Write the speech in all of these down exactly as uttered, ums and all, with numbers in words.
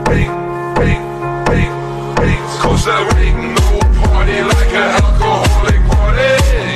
pink, pink, pink, pink. Cause there ain't no party like an alcoholic party.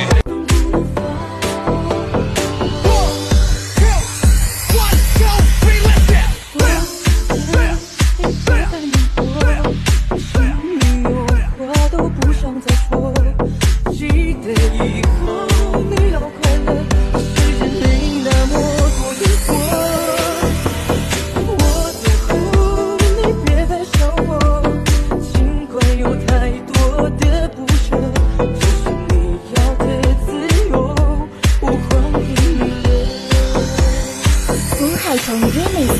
从 Remix。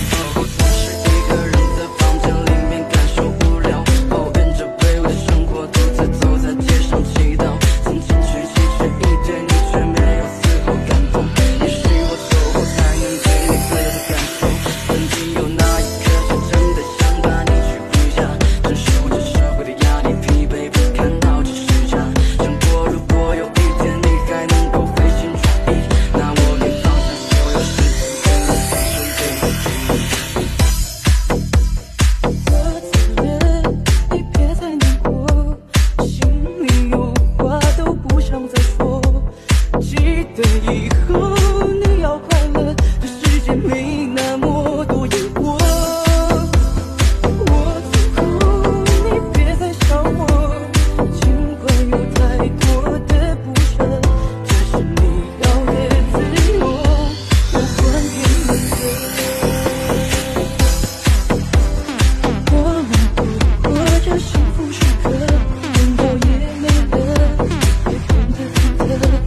以后你要快乐，这世界没那么多诱惑。我走后，你别再想我，尽管有太多的不舍，这是你要的自由，我还给你的。我们度过这幸福时刻，拥抱也没了，也变得忐忑。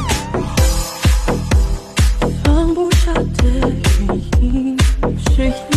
放不下的原因是。